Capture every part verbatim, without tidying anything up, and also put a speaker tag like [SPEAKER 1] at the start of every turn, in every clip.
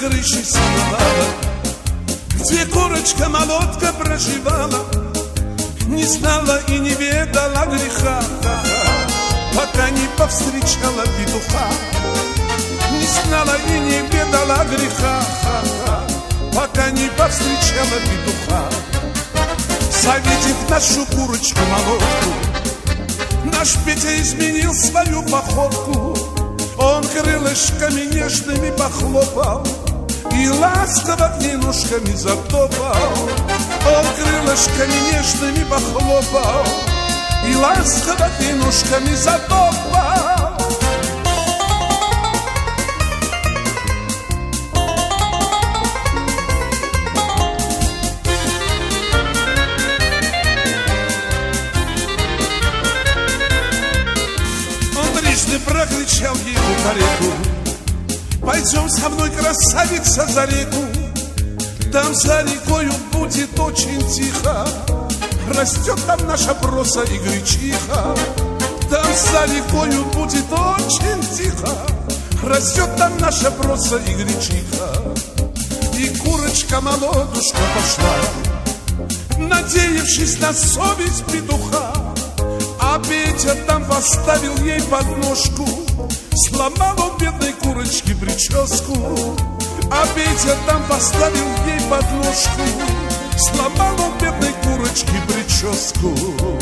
[SPEAKER 1] крыше сеновала, где курочка-молодка проживала, не знала и не ведала греха, пока не повстречала петуха. Не знала и не ведала греха, пока не повстречала петуха. Завидев нашу курочку-молодку, наш Петя изменил свою походку. Он крылышками нежными похлопал и ласково к ней ножками затопал. Он крылышками нежными похлопал и ласково к ней ножками затопал. Прокричал ей кукареку: пойдем со мной, красавица, за реку. Там за рекою будет очень тихо, растет там наша проса и гречиха. Там за рекою будет очень тихо, растет там наша проса и гречиха. И курочка-молодушка пошла, надеявшись на совесть петуха. А Петя там поставил ей подножку, сломал у бедной курочки прическу. А Петя там поставил ей подножку, сломал у бедной курочки прическу.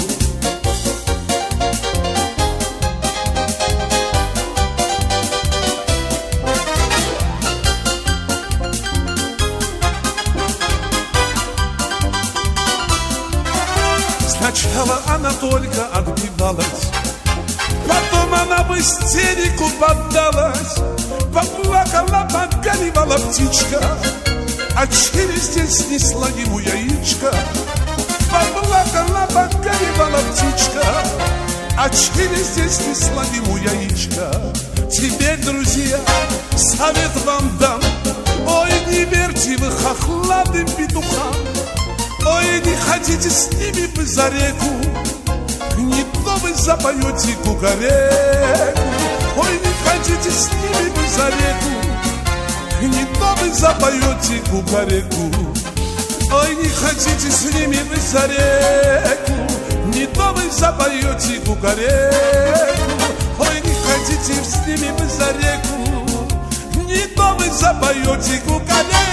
[SPEAKER 1] Сначала она только отбивалась, потом она в истерику поддалась. Поплакала, погоревала птичка, а через день снесла ему яичко. Поплакала, погоревала птичка, а через день снесла ему яичко. Теперь, друзья, совет вам дам: ой, не верьте вы хохлатым петухам. Ой, не ходите с ними вы за реку, не то вы запоете кукареку. Ой, не ходите с ними вы за реку, не то вы запоете кукареку. Ой, не ходите с ними вы за реку, не то вы запоете кукареку. Ой, не ходите с ними вы за реку, не то вы запоете кукареку.